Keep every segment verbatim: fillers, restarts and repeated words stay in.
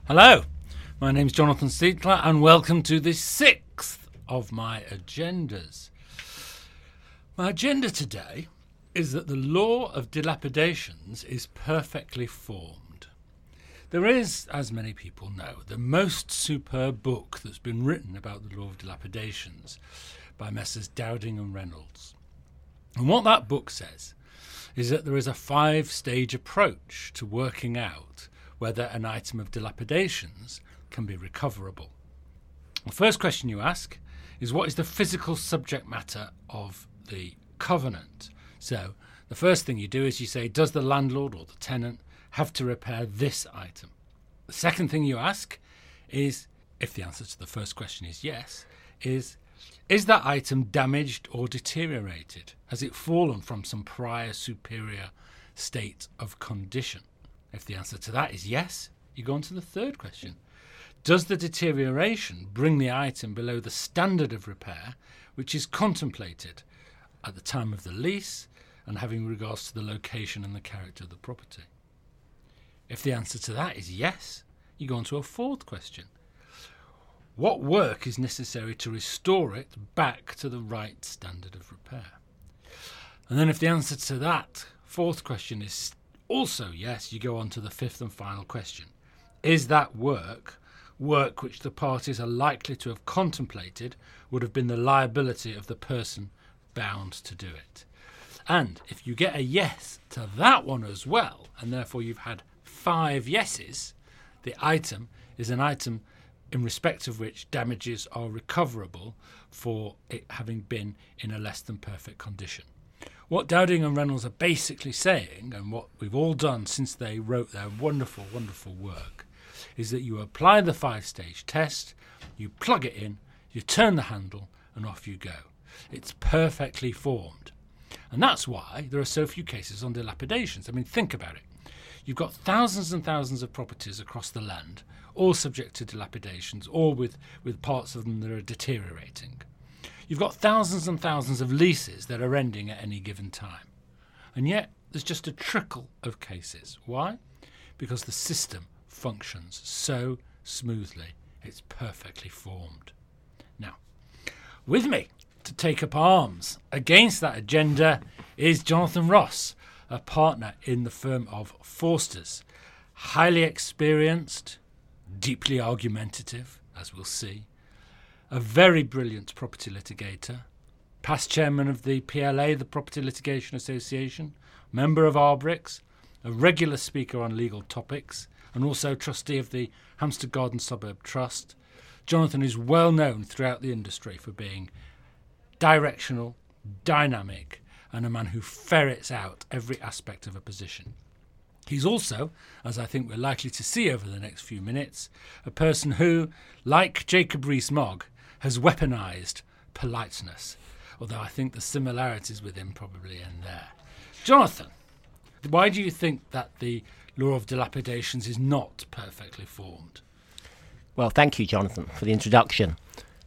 Hello, my name's Jonathan Siegler and welcome to the sixth of my agendas. My agenda today is that the law of dilapidations is perfectly formed. There is, as many people know, the most superb book that's been written about the law of dilapidations by Messrs Dowding and Reynolds. And what that book says is that there is a five-stage approach to working out whether an item of dilapidations can be recoverable. The first question you ask is, what is the physical subject matter of the covenant? So the first thing you do is you say, does the landlord or the tenant have to repair this item? The second thing you ask is, if the answer to the first question is yes, is, is that item damaged or deteriorated? Has it fallen from some prior superior state of condition? If the answer to that is yes, you go on to the third question. Does the deterioration bring the item below the standard of repair which is contemplated at the time of the lease and having regards to the location and the character of the property? If the answer to that is yes, you go on to a fourth question. What work is necessary to restore it back to the right standard of repair? And then if the answer to that fourth question is also yes, you go on to the fifth and final question. Is that work, work which the parties are likely to have contemplated would have been the liability of the person bound to do it? And if you get a yes to that one as well, and therefore you've had five yeses, the item is an item in respect of which damages are recoverable for it having been in a less than perfect condition. What Dowding and Reynolds are basically saying, and what we've all done since they wrote their wonderful, wonderful work, is that you apply the five-stage test, you plug it in, you turn the handle, and off you go. It's perfectly formed. And that's why there are so few cases on dilapidations. I mean, think about it. You've got thousands and thousands of properties across the land, all subject to dilapidations, all with, with parts of them that are deteriorating. You've got thousands and thousands of leases that are ending at any given time. And yet there's just a trickle of cases. Why? Because the system functions so smoothly. It's perfectly formed. Now, with me to take up arms against that agenda is Jonathan Ross, a partner in the firm of Forsters. Highly experienced, deeply argumentative, as we'll see. A very brilliant property litigator, past chairman of the P L A, the Property Litigation Association, member of Arbrix, a regular speaker on legal topics, and also trustee of the Hampstead Garden Suburb Trust. Jonathan is well known throughout the industry for being directional, dynamic, and a man who ferrets out every aspect of a position. He's also, as I think we're likely to see over the next few minutes, a person who, like Jacob Rees-Mogg, has weaponised politeness, although I think the similarities with him probably end there. Jonathan, why do you think that the law of dilapidations is not perfectly formed? Well, thank you, Jonathan, for the introduction.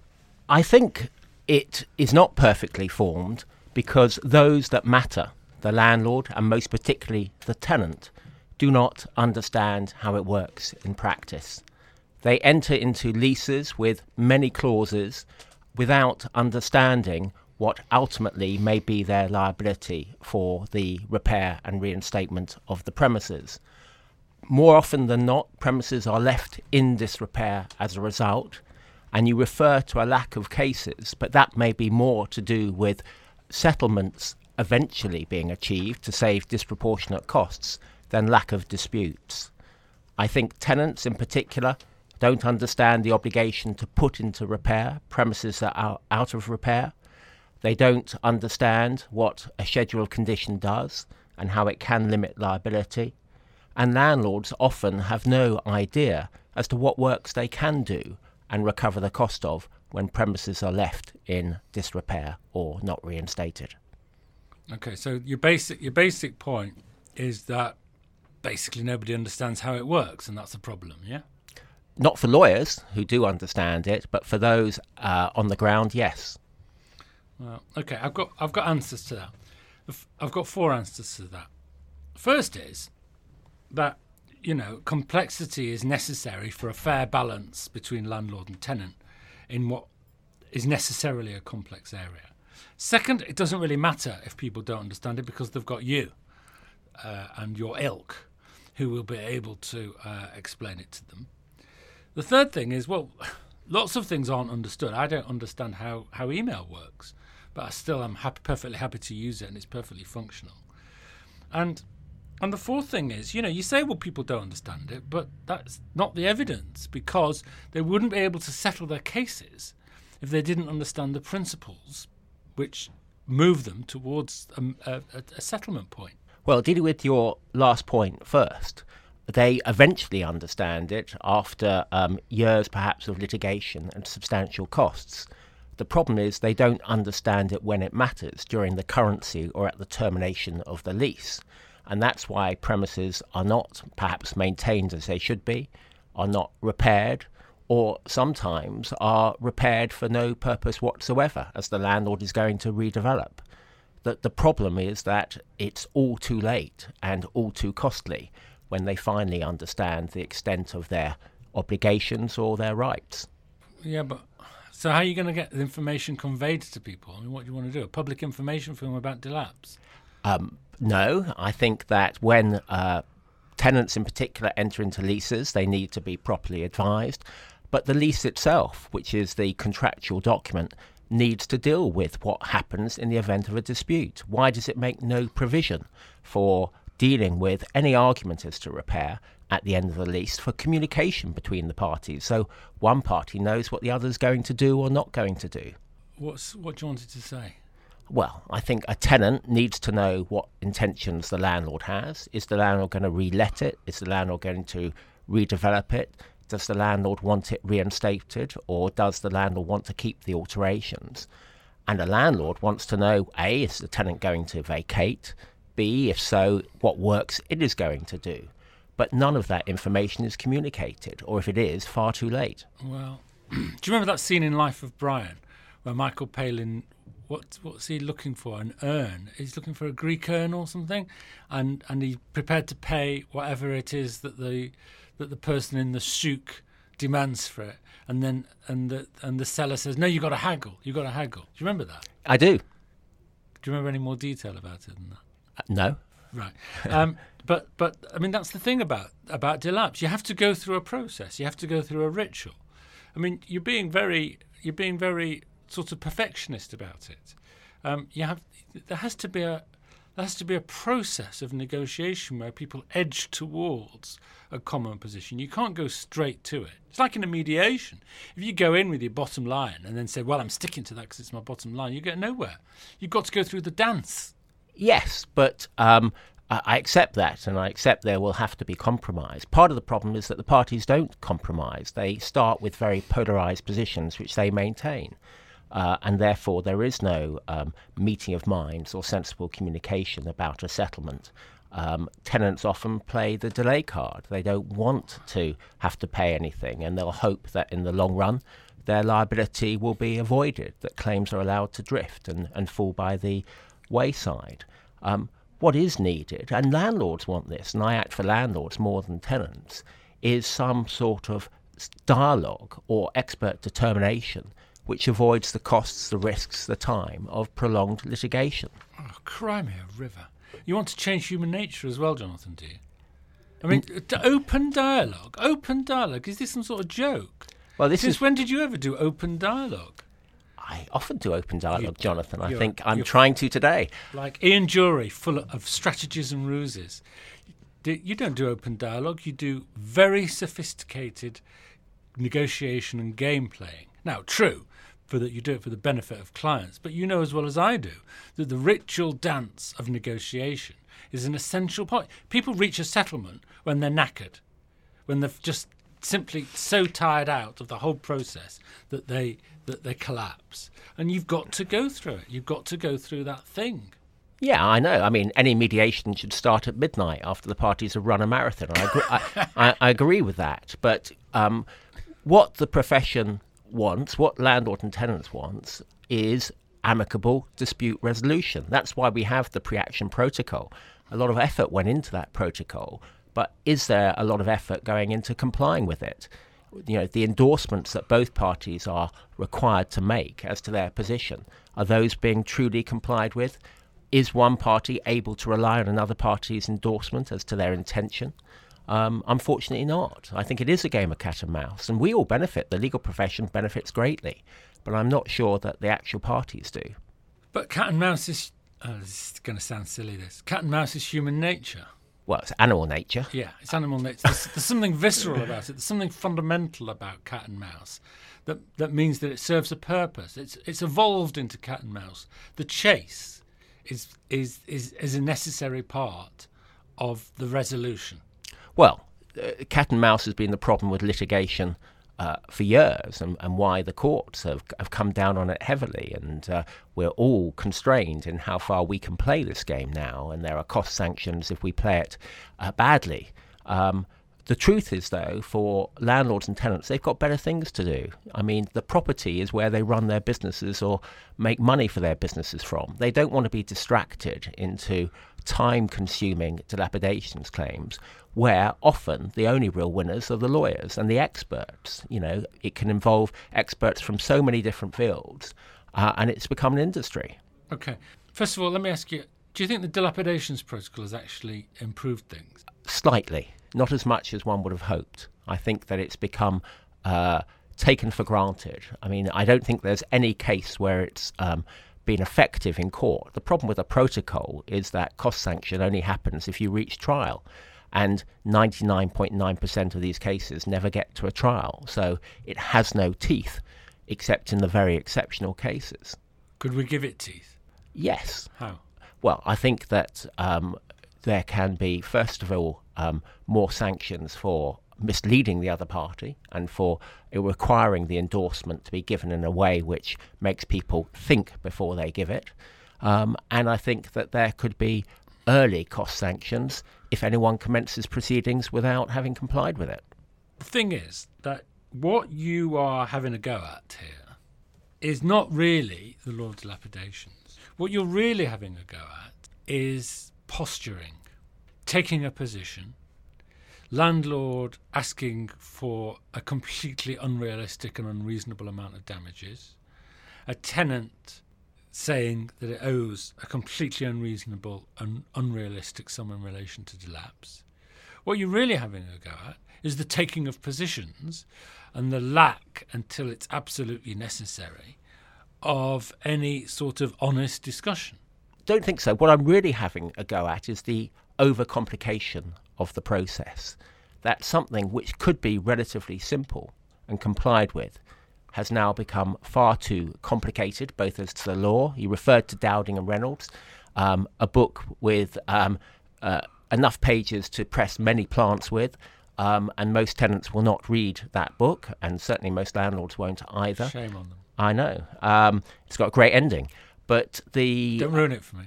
I think it is not perfectly formed because those that matter, the landlord and most particularly the tenant, do not understand how it works in practice. They enter into leases with many clauses without understanding what ultimately may be their liability for the repair and reinstatement of the premises. More often than not, premises are left in disrepair as a result, and you refer to a lack of cases, but that may be more to do with settlements eventually being achieved to save disproportionate costs than lack of disputes. I think tenants in particular don't understand the obligation to put into repair premises that are out of repair. They don't understand what a scheduled condition does and how it can limit liability. And landlords often have no idea as to what works they can do and recover the cost of when premises are left in disrepair or not reinstated. Okay, so your basic your basic point is that basically nobody understands how it works, and that's a problem, yeah? Not for lawyers who do understand it, but for those uh, on the ground, yes. Well, okay, I've got I've got answers to that. I've got four answers to that. First is that you know, complexity is necessary for a fair balance between landlord and tenant in what is necessarily a complex area. Second, it doesn't really matter if people don't understand it because they've got you uh, and your ilk who will be able to uh, explain it to them. The third thing is, well, lots of things aren't understood. I don't understand how, how email works, but I still am happy, perfectly happy to use it, and it's perfectly functional. And and the fourth thing is, you know, you say, well, people don't understand it, but that's not the evidence, because they wouldn't be able to settle their cases if they didn't understand the principles which move them towards a, a, a settlement point. Well, dealing with your last point first, they eventually understand it after um, years perhaps of litigation and substantial costs. The problem is they don't understand it when it matters, during the currency or at the termination of the lease. And that's why premises are not perhaps maintained as they should be, are not repaired, or sometimes are repaired for no purpose whatsoever, as the landlord is going to redevelop. The, the problem is that it's all too late and all too costly when they finally understand the extent of their obligations or their rights. Yeah, but so how are you going to get the information conveyed to people? I mean, what do you want to do? A public information film about Delapse? Um, no, I think that when uh, tenants in particular enter into leases, they need to be properly advised. But the lease itself, which is the contractual document, needs to deal with what happens in the event of a dispute. Why does it make no provision for dealing with any argument as to repair at the end of the lease, for communication between the parties, so one party knows what the other's going to do or not going to do? What's what do you wanted to say? Well, I think a tenant needs to know what intentions the landlord has. Is the landlord going to re-let it? Is the landlord going to redevelop it? Does the landlord want it reinstated, or does the landlord want to keep the alterations? And a landlord wants to know, A, is the tenant going to vacate? B, if so, what works it is going to do? But none of that information is communicated, or if it is, far too late. Well, do you remember that scene in Life of Brian where Michael Palin, what, what's he looking for? An urn? He's looking for a Greek urn or something, and and he's prepared to pay whatever it is that the that the person in the souk demands for it, and then and the and the seller says, no, you got to haggle, you got to haggle. Do you remember that? I do. Do you remember any more detail about it than that? Uh, no. Right. Um, but but I mean, that's the thing about about Delapse. You have to go through a process. You have to go through a ritual. I mean, you're being very you're being very sort of perfectionist about it. Um, you have there has to be a there has to be a process of negotiation where people edge towards a common position. You can't go straight to it. It's like in a mediation. If you go in with your bottom line and then say, well, I'm sticking to that because it's my bottom line, you get nowhere. You've got to go through the dance. Yes, but um, I I accept that, and I accept there will have to be compromise. Part of the problem is that the parties don't compromise. They start with very polarised positions, which they maintain. Uh, and therefore there is no um, meeting of minds or sensible communication about a settlement. Um, tenants often play the delay card. They don't want to have to pay anything, and they'll hope that in the long run their liability will be avoided, that claims are allowed to drift and, and fall by the wayside. Um, what is needed, and landlords want this, and I act for landlords more than tenants, is some sort of dialogue or expert determination which avoids the costs, the risks, the time of prolonged litigation. Oh, cry me a river. You want to change human nature as well, Jonathan, do you? I mean, N- open dialogue. Open dialogue. Is this some sort of joke? Well, this Since is... when did you ever do open dialogue? I often do open dialogue, You- Jonathan. I you're- think I'm you're- trying to today. Like Ian Jury, full of strategies and ruses. D- You don't do open dialogue. You do very sophisticated negotiation and game playing. Now, true, for that you do it for the benefit of clients, but you know as well as I do that the ritual dance of negotiation is an essential part. People reach a settlement when they're knackered, when they're just simply so tired out of the whole process that they that they collapse. And you've got to go through it. You've got to go through that thing. Yeah, I know. I mean, any mediation should start at midnight after the parties have run a marathon. I agree, I, I, I agree with that. But um, what the profession wants, what landlord and tenants wants, is amicable dispute resolution. That's why we have the pre-action protocol. A lot of effort went into that protocol, but is there a lot of effort going into complying with it? You know, the endorsements that both parties are required to make as to their position, are those being truly complied with? Is one party able to rely on another party's endorsement as to their intention? Um, unfortunately not. I think it is a game of cat and mouse, and we all benefit. The legal profession benefits greatly, but I'm not sure that the actual parties do. But cat and mouse is, oh, this is going to sound silly, this. Cat and mouse is human nature. Well, it's animal nature. Yeah, it's animal nature. There's, there's something visceral about it. There's something fundamental about cat and mouse that, that means that it serves a purpose. It's it's evolved into cat and mouse. The chase is is is, is a necessary part of the resolution. Well, uh, cat and mouse has been the problem with litigation uh, for years, and, and why the courts have, have come down on it heavily, and uh, we're all constrained in how far we can play this game now, and there are cost sanctions if we play it uh, badly. Um, the truth is, though, for landlords and tenants, they've got better things to do. I mean, the property is where they run their businesses or make money for their businesses from. They don't want to be distracted into time-consuming dilapidations claims, where often the only real winners are the lawyers and the experts. You know, it can involve experts from so many different fields, uh, and it's become an industry. Okay. First of all, let me ask you, do you think the dilapidations protocol has actually improved things? Slightly. Not as much as one would have hoped. I think that it's become uh, taken for granted. I mean, I don't think there's any case where it's um, been effective in court. The problem with a protocol is that cost sanction only happens if you reach trial, and ninety-nine point nine percent of these cases never get to a trial, so it has no teeth except in the very exceptional cases. Could we give it teeth? Yes. How? Well, I think that um, there can be, first of all, um, more sanctions for misleading the other party and for requiring the endorsement to be given in a way which makes people think before they give it. Um, and I think that there could be early cost sanctions if anyone commences proceedings without having complied with it. The thing is that what you are having a go at here is not really the law of dilapidations. What you're really having a go at is posturing, taking a position, landlord asking for a completely unrealistic and unreasonable amount of damages, a tenant saying that it owes a completely unreasonable and unrealistic sum in relation to delapse. What you're really having a go at is the taking of positions and the lack, until it's absolutely necessary, of any sort of honest discussion. Don't think so. What I'm really having a go at is the overcomplication of the process. That something which could be relatively simple and complied with has now become far too complicated, both as to the law. You referred to Dowding and Reynolds, um, a book with um, uh, enough pages to press many plants with, um, and most tenants will not read that book, and certainly most landlords won't either. Shame on them. I know. Um, it's got a great ending, but the... Don't ruin it for me.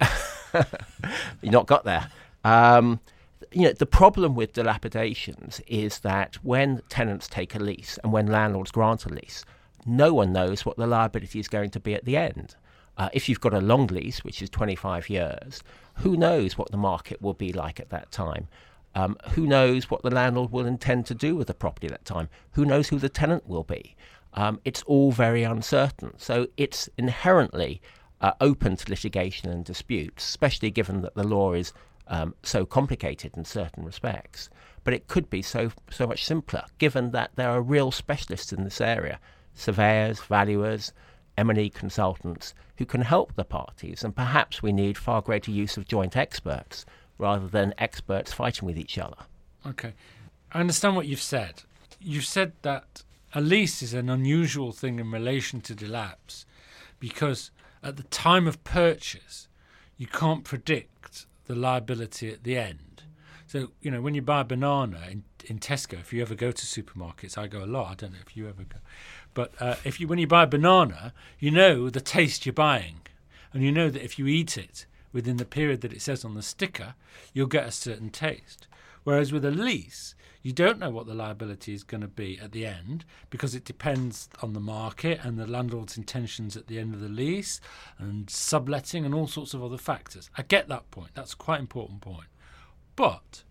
You've not got there. Um, you know, the problem with dilapidations is that when tenants take a lease and when landlords grant a lease, no one knows what the liability is going to be at the end. Uh, if you've got a long lease, which is twenty-five years, who knows what the market will be like at that time? Um, who knows what the landlord will intend to do with the property at that time? Who knows who the tenant will be? Um, it's all very uncertain. So it's inherently uh, open to litigation and disputes, especially given that the law is um, so complicated in certain respects. But it could be so so much simpler, given that there are real specialists in this area. Surveyors, valuers, M and E consultants who can help the parties, and perhaps we need far greater use of joint experts rather than experts fighting with each other. Okay. I understand what you've said. You've said that a lease is an unusual thing in relation to delapse because at the time of purchase you can't predict the liability at the end. So, you know, when you buy a banana in, in Tesco, if you ever go to supermarkets, I go a lot, I don't know if you ever go, but uh, if you when you buy a banana, you know the taste you're buying, and you know that if you eat it within the period that it says on the sticker, you'll get a certain taste. Whereas with a lease, you don't know what the liability is going to be at the end because it depends on the market and the landlord's intentions at the end of the lease and subletting and all sorts of other factors. I get that point. That's a quite important point. But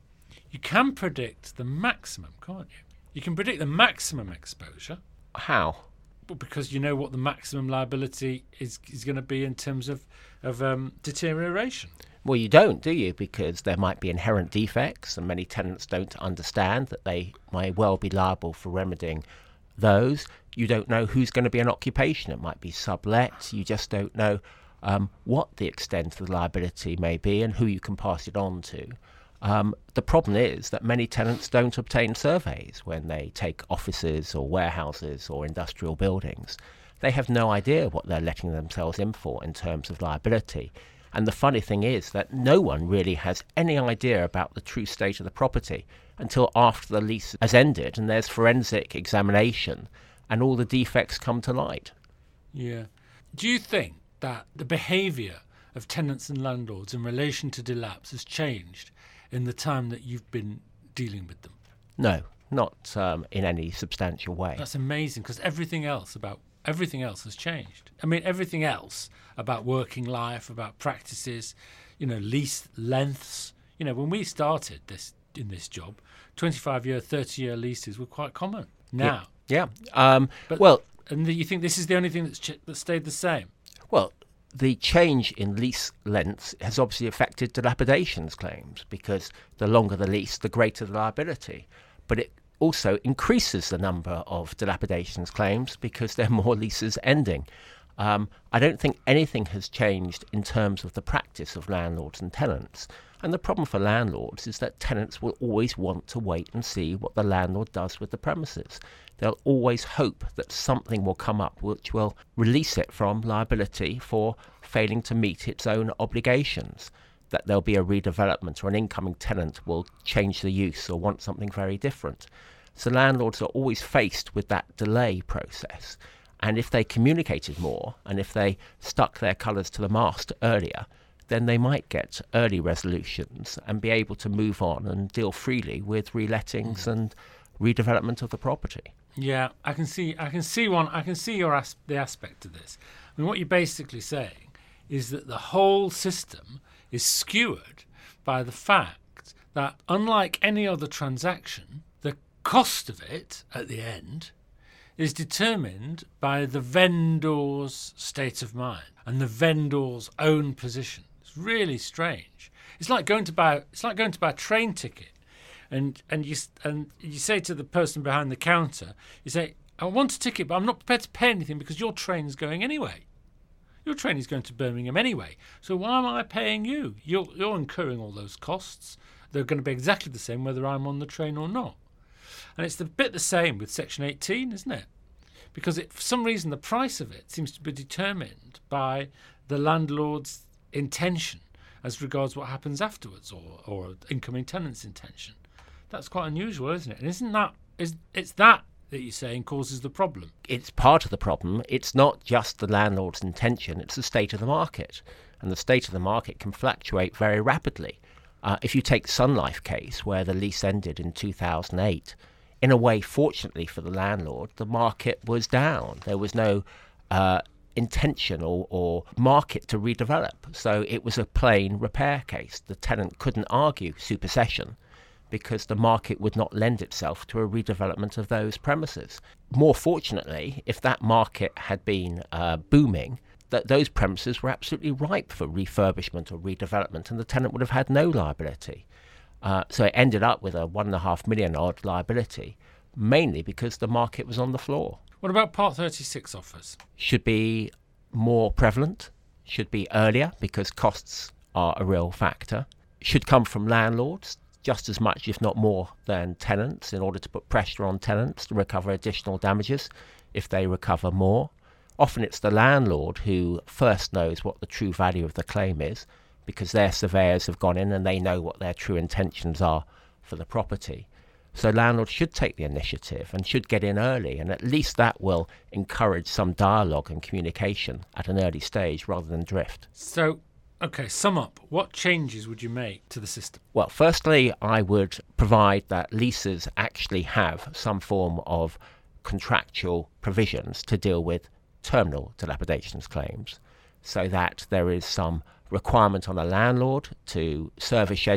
you can predict the maximum, can't you? You can predict the maximum exposure. How? Well, because you know what the maximum liability is is going to be in terms of, of um, deterioration. Well, you don't, do you? Because there might be inherent defects, and many tenants don't understand that they may well be liable for remedying those. You don't know who's going to be an occupation. It might be sublet. You just don't know um, what the extent of the liability may be and who you can pass it on to. Um, the problem is that many tenants don't obtain surveys when they take offices or warehouses or industrial buildings. They have no idea what they're letting themselves in for in terms of liability. And the funny thing is that no one really has any idea about the true state of the property until after the lease has ended and there's forensic examination and all the defects come to light. Yeah. Do you think that the behaviour of tenants and landlords in relation to delapse has changed in the time that you've been dealing with them? No, not um, in any substantial way. That's amazing, because everything else about everything else has changed. I mean, everything else about working life, about practices, you know, lease lengths. You know, when we started this in this job, twenty-five year, thirty year leases were quite common. Now, yeah, yeah. Um, but, well, and you think this is the only thing that's ch- that stayed the same? Well, the change in lease lengths has obviously affected dilapidations claims, because the longer the lease, the greater the liability. But it also increases the number of dilapidations claims because there are more leases ending. Um, I don't think anything has changed in terms of the practice of landlords and tenants. And the problem for landlords is that tenants will always want to wait and see what the landlord does with the premises. They'll always hope that something will come up which will release it from liability for failing to meet its own obligations, that there'll be a redevelopment or an incoming tenant will change the use or want something very different. So landlords are always faced with that delay process. And if they communicated more, and if they stuck their colours to the mast earlier, then they might get early resolutions and be able to move on and deal freely with relettings mm. and redevelopment of the property. Yeah, I can see. I can see one. I can see your as- the aspect of this. I mean, what you're basically saying is that the whole system is skewered by the fact that, unlike any other transaction, the cost of it at the end is determined by the vendor's state of mind and the vendor's own position. It's really strange. It's like going to buy. It's like going to buy a train ticket, and and you and you say to the person behind the counter, you say, "I want a ticket, but I'm not prepared to pay anything because your train is going anyway. Your train is going to Birmingham anyway. So why am I paying you? You're you're incurring all those costs. They're going to be exactly the same whether I'm on the train or not." And it's a bit the same with Section eighteen, isn't it? Because it, for some reason the price of it seems to be determined by the landlord's intention as regards what happens afterwards, or, or incoming tenant's intention. That's quite unusual, isn't it? And isn't that is it's that that you're saying causes the problem? It's part of the problem. It's not just the landlord's intention, it's the state of the market. And the state of the market can fluctuate very rapidly. Uh, if you take Sun Life case, where the lease ended in two thousand eight, in a way, fortunately for the landlord, the market was down. There was no uh, intention or, or market to redevelop. So it was a plain repair case. The tenant couldn't argue supersession because the market would not lend itself to a redevelopment of those premises. More fortunately, if that market had been uh, booming, that those premises were absolutely ripe for refurbishment or redevelopment, and the tenant would have had no liability. Uh, so it ended up with a one and a half million odd liability, mainly because the market was on the floor. What about Part thirty-six offers? Should be more prevalent, should be earlier, because costs are a real factor. Should come from landlords just as much, if not more, than tenants, in order to put pressure on tenants to recover additional damages if they recover more. Often it's the landlord who first knows what the true value of the claim is, because their surveyors have gone in and they know what their true intentions are for the property. So landlords should take the initiative and should get in early, and at least that will encourage some dialogue and communication at an early stage rather than drift. So, okay, sum up. What changes would you make to the system? Well, firstly, I would provide that leases actually have some form of contractual provisions to deal with terminal dilapidations claims, so that there is some requirement on a landlord to serve a schedule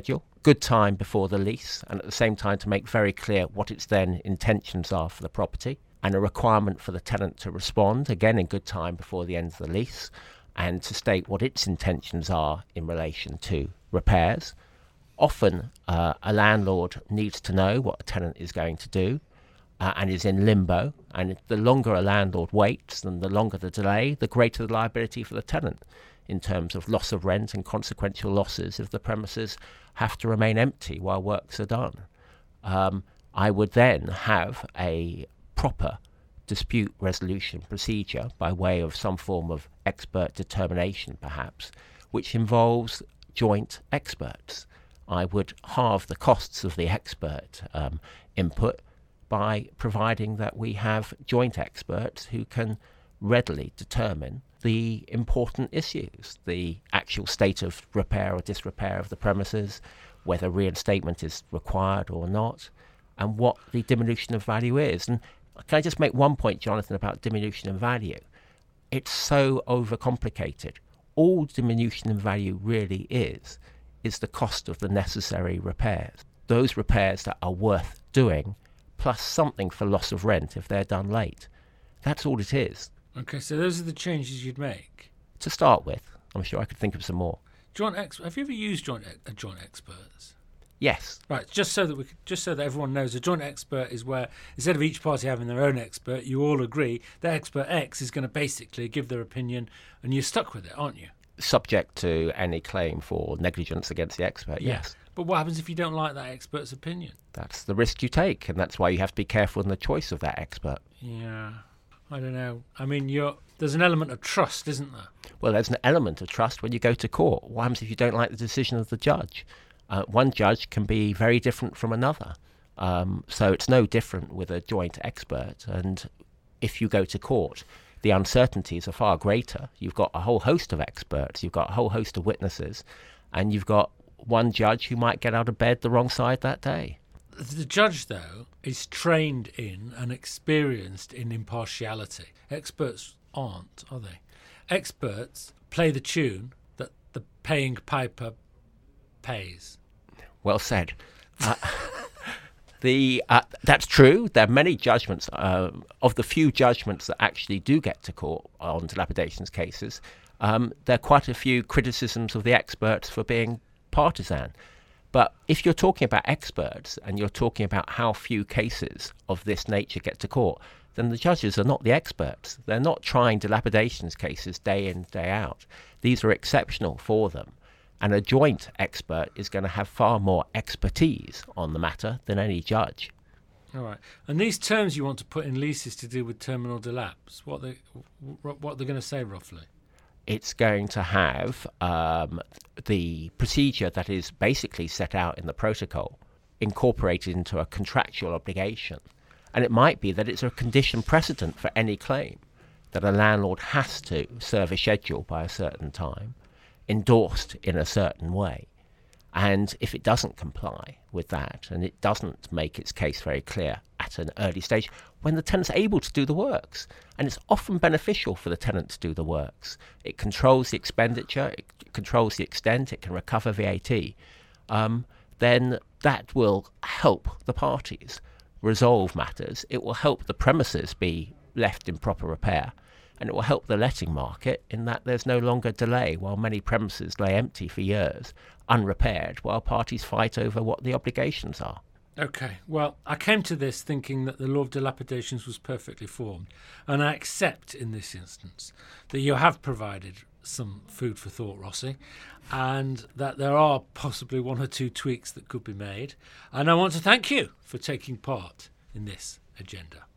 good time before the lease, and at the same time to make very clear what its then intentions are for the property, and a requirement for the tenant to respond, again in good time before the end of the lease, and to state what its intentions are in relation to repairs. Often uh, a landlord needs to know what a tenant is going to do uh, and is in limbo, and the longer a landlord waits and the longer the delay, the greater the liability for the tenant in terms of loss of rent and consequential losses if the premises have to remain empty while works are done. Um, I would then have a proper dispute resolution procedure by way of some form of expert determination, perhaps, which involves joint experts. I would halve the costs of the expert um, input by providing that we have joint experts who can readily determine the important issues, the actual state of repair or disrepair of the premises, whether reinstatement is required or not, and what the diminution of value is. And can I just make one point, Jonathan, about diminution in value? It's so overcomplicated. All diminution in value really is, is the cost of the necessary repairs. Those repairs that are worth doing, plus something for loss of rent if they're done late. That's all it is. Okay, so those are the changes you'd make. To start with, I'm sure I could think of some more. Joint ex- have you ever used joint e- uh, joint experts? Yes. Right, just so that we could, just so that everyone knows, a joint expert is where instead of each party having their own expert, you all agree that expert X is going to basically give their opinion, and you're stuck with it, aren't you? Subject to any claim for negligence against the expert, Yeah. yes. But what happens if you don't like that expert's opinion? That's the risk you take, and that's why you have to be careful in the choice of that expert. Yeah, I don't know. I mean, you're, there's an element of trust, isn't there? Well, there's an element of trust when you go to court. What happens if you don't like the decision of the judge? Uh, one judge can be very different from another. Um, so it's no different with a joint expert. And if you go to court, the uncertainties are far greater. You've got a whole host of experts, you've got a whole host of witnesses, and you've got one judge who might get out of bed the wrong side that day. The judge, though, is trained in and experienced in impartiality. Experts aren't, are they? Experts play the tune that the paying piper pays. Well said. Uh, the uh, that's true. There are many judgments. Uh, of the few judgments that actually do get to court on dilapidations cases, um, there are quite a few criticisms of the experts for being partisan. But if you're talking about experts and you're talking about how few cases of this nature get to court, then the judges are not the experts. They're not trying dilapidations cases day in, day out. These are exceptional for them. And a joint expert is going to have far more expertise on the matter than any judge. All right. And these terms you want to put in leases to do with terminal delapse, what they what they're going to say roughly? It's going to have um, the procedure that is basically set out in the protocol incorporated into a contractual obligation. And it might be that it's a condition precedent for any claim that a landlord has to serve a schedule by a certain time, endorsed in a certain way. And if it doesn't comply with that, and it doesn't make its case very clear at an early stage, when the tenant's able to do the works, and it's often beneficial for the tenant to do the works, it controls the expenditure, it controls the extent, it can recover V A T, um, then that will help the parties resolve matters. It will help the premises be left in proper repair, and it will help the letting market in that there's no longer delay while many premises lay empty for years, unrepaired, while parties fight over what the obligations are. Okay, well, I came to this thinking that the law of dilapidations was perfectly formed, and I accept in this instance that you have provided some food for thought, Rossi, and that there are possibly one or two tweaks that could be made, and I want to thank you for taking part in this agenda.